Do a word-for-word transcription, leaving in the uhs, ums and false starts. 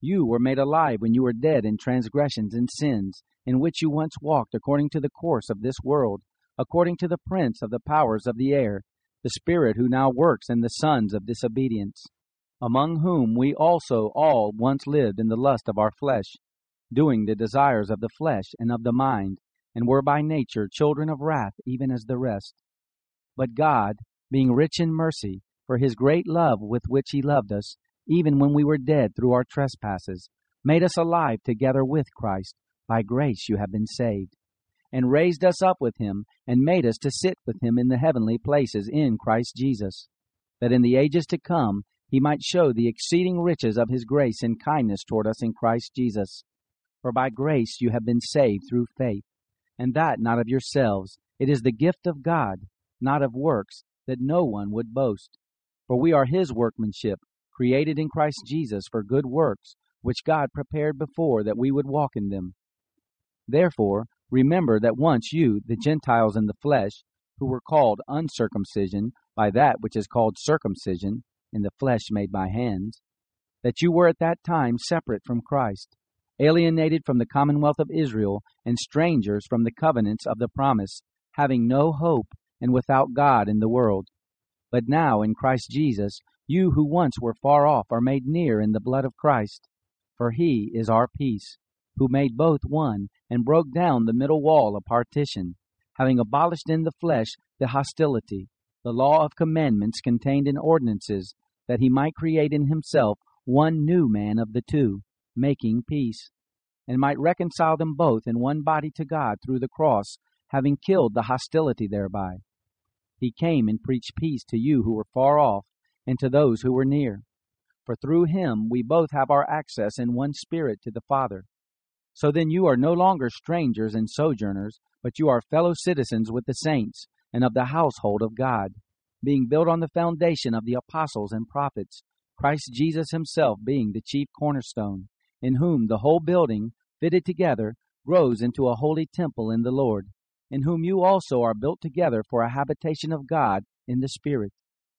You were made alive when you were dead in transgressions and sins, in which you once walked according to the course of this world, according to the prince of the powers of the air, the spirit who now works in the sons of disobedience, among whom we also all once lived in the lust of our flesh, doing the desires of the flesh and of the mind, and were by nature children of wrath, even as the rest. But God, being rich in mercy, for his great love with which he loved us, even when we were dead through our trespasses, made us alive together with Christ. By grace you have been saved, and raised us up with him, and made us to sit with him in the heavenly places in Christ Jesus, that in the ages to come he might show the exceeding riches of his grace and kindness toward us in Christ Jesus. For by grace you have been saved through faith, and that not of yourselves. It is the gift of God, not of works, that no one would boast. For we are his workmanship, created in Christ Jesus for good works, which God prepared before that we would walk in them. Therefore, remember that once you, the Gentiles in the flesh, who were called uncircumcision by that which is called circumcision, in the flesh made by hands, that you were at that time separate from Christ, alienated from the commonwealth of Israel, and strangers from the covenants of the promise, having no hope and without God in the world. But now in Christ Jesus, you who once were far off are made near in the blood of Christ. For he is our peace, who made both one, and broke down the middle wall of partition, having abolished in the flesh the hostility, the law of commandments contained in ordinances, that he might create in himself one new man of the two, making peace, and might reconcile them both in one body to God through the cross, having killed the hostility thereby. He came and preached peace to you who were far off, and to those who were near. For through him we both have our access in one Spirit to the Father. So then you are no longer strangers and sojourners, but you are fellow citizens with the saints, and of the household of God, being built on the foundation of the apostles and prophets, Christ Jesus himself being the chief cornerstone, in whom the whole building, fitted together, grows into a holy temple in the Lord, in whom you also are built together for a habitation of God in the Spirit.